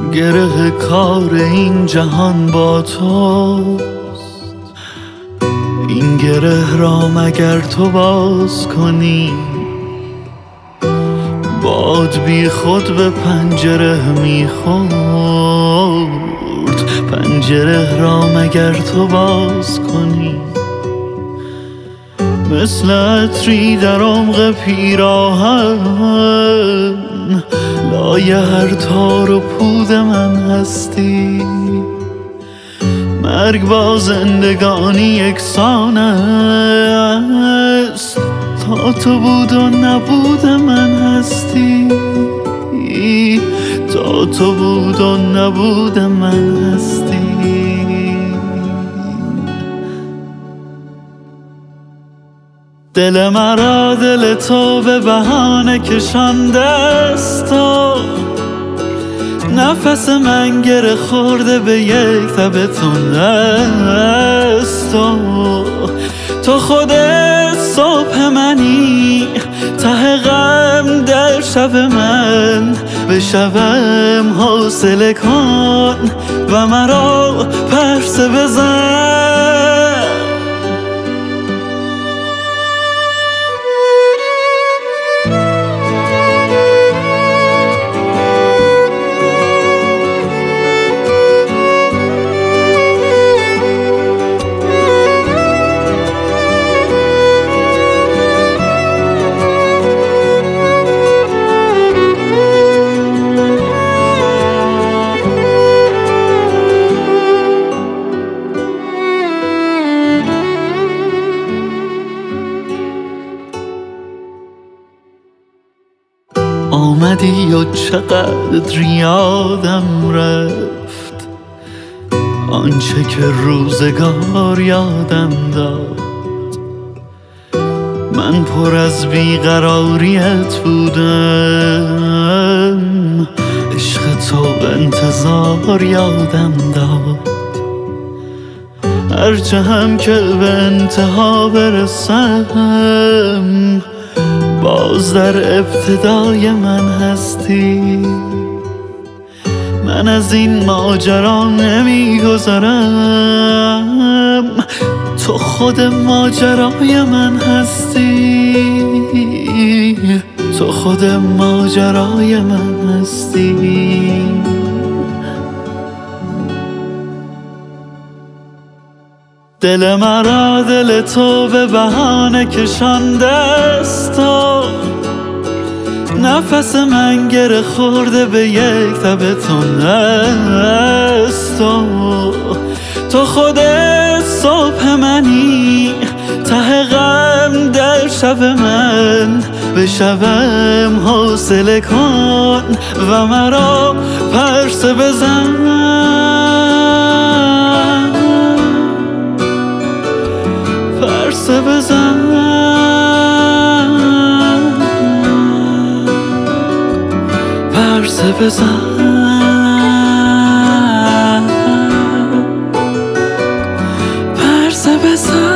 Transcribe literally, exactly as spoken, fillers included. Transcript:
گره کار این جهان با توست. این گره را مگر تو باز کنی، باد بی خود به پنجره میخورد. پنجره را مگر تو باز کنی، مثل عطری در عمق پیراهن لای هر تار و پود من هستی. مرگ با زندگانی یکسان است، تا تو بود و نبود من هستی. تا تو بود و نبود من هستی. دل مرا دل تو به بهانه کشانده است و نفس من گره خورده به یک تبتون است. و تو خود صبح منی، ته غم در شب من. به شبم حوصله کن و مرا پرسه بزن. آمدی و چقدر یادم رفت آنچه که روزگار یادم داد. من پر از بیقراریت بودم، عشق تو انتظار یادم داد. هرچه هم که به انتها برسم، باز در ابتدای من هستی. من از این ماجرا نمی گذرم، تو خود ماجرای من هستی. تو خود ماجرای من هستی. دل مرا دل تو به بهانه کشانده است و نفس من گره خورده به یک تبتون است. و تو خود صبح منی، ته غم در شب من. به شبم حوصله کن و مرا پرسه بزن. پرسه بزن. پرسه بزن. پرسه بزن.